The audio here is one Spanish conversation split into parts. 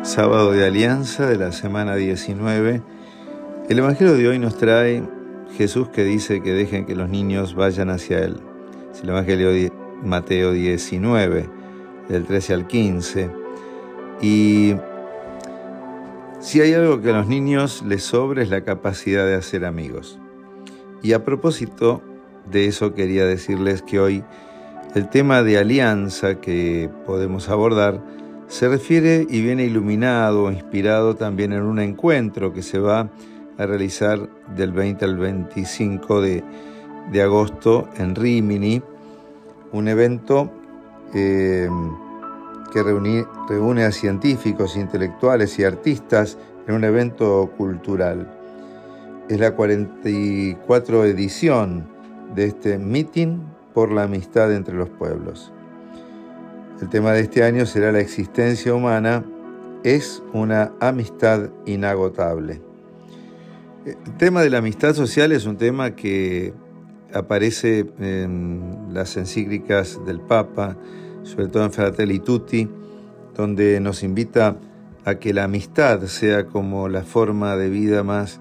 Sábado de Alianza de la semana 19. El Evangelio de hoy nos trae Jesús que dice que dejen que los niños vayan hacia Él. Es el Evangelio de Mateo 19, del 13 al 15. Y si hay algo que a los niños les sobra es la capacidad de hacer amigos. Y a propósito de eso quería decirles que hoy el tema de alianza que podemos abordar se refiere y viene iluminado o inspirado también en un encuentro que se va a realizar del 20 al 25 de agosto en Rímini, un evento que reúne a científicos, intelectuales y artistas en un evento cultural. Es la 44 edición de este Meeting por la Amistad entre los Pueblos. El tema de este año será la existencia humana es una amistad inagotable. El tema de la amistad social es un tema que aparece en las encíclicas del Papa, sobre todo en Fratelli Tutti, donde nos invita a que la amistad sea como la forma de vida más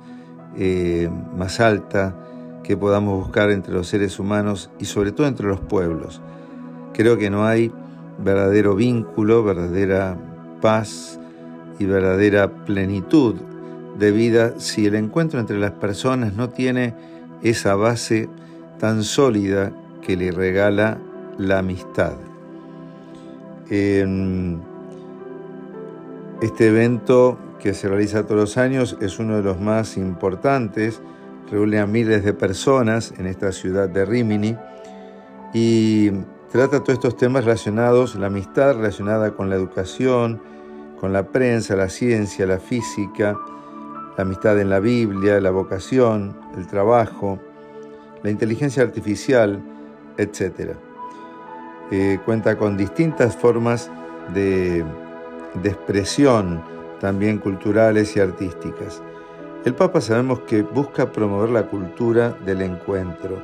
alta que podamos buscar entre los seres humanos y sobre todo entre los pueblos. Creo que no hay verdadero vínculo, verdadera paz y verdadera plenitud de vida si el encuentro entre las personas no tiene esa base tan sólida que le regala la amistad. Este evento que se realiza todos los años es uno de los más importantes, reúne a miles de personas en esta ciudad de Rímini y trata todos estos temas relacionados, la amistad relacionada con la educación, con la prensa, la ciencia, la física, la amistad en la Biblia, la vocación, el trabajo, la inteligencia artificial, etc. Cuenta con distintas formas de expresión, también culturales y artísticas. El Papa sabemos que busca promover la cultura del encuentro.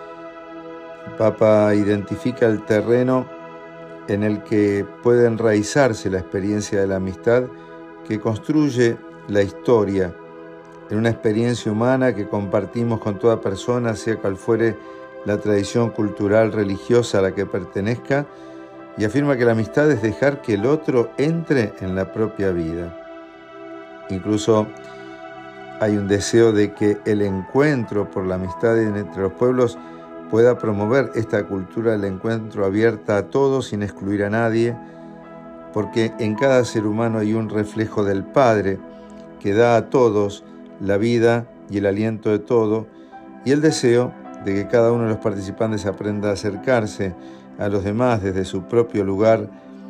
El Papa identifica el terreno en el que puede enraizarse la experiencia de la amistad que construye la historia, en una experiencia humana que compartimos con toda persona, sea cual fuere la tradición cultural religiosa a la que pertenezca, y afirma que la amistad es dejar que el otro entre en la propia vida. Incluso hay un deseo de que el encuentro por la amistad entre los pueblos pueda promover esta cultura del encuentro abierta a todos sin excluir a nadie, porque en cada ser humano hay un reflejo del Padre que da a todos la vida y el aliento de todo, y el deseo de que cada uno de los participantes aprenda a acercarse a los demás desde su propio lugar,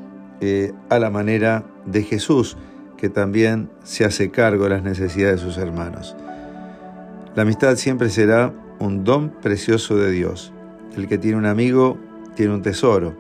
a la manera de Jesús, que también se hace cargo de las necesidades de sus hermanos. La amistad siempre será un don precioso de Dios. El que tiene un amigo tiene un tesoro.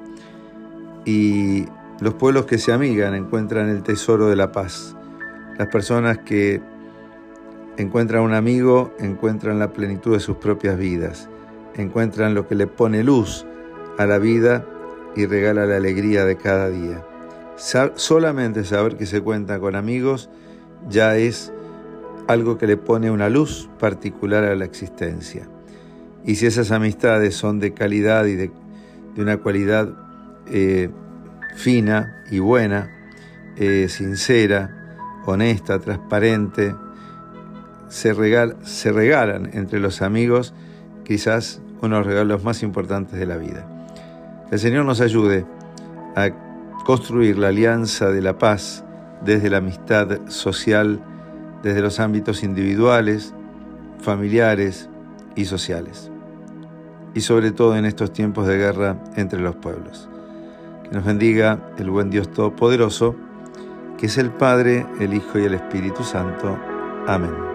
Y los pueblos que se amigan encuentran el tesoro de la paz. Las personas que encuentran un amigo encuentran la plenitud de sus propias vidas. Encuentran lo que le pone luz a la vida y regala la alegría de cada día. Solamente saber que se cuenta con amigos ya es algo que le pone una luz particular a la existencia. Y si esas amistades son de calidad y de una cualidad fina y buena, sincera, honesta, transparente, se regalan entre los amigos quizás uno de los regalos más importantes de la vida. Que el Señor nos ayude a construir la alianza de la paz desde la amistad social, desde los ámbitos individuales, familiares y sociales. Y sobre todo en estos tiempos de guerra entre los pueblos. Que nos bendiga el buen Dios Todopoderoso, que es el Padre, el Hijo y el Espíritu Santo. Amén.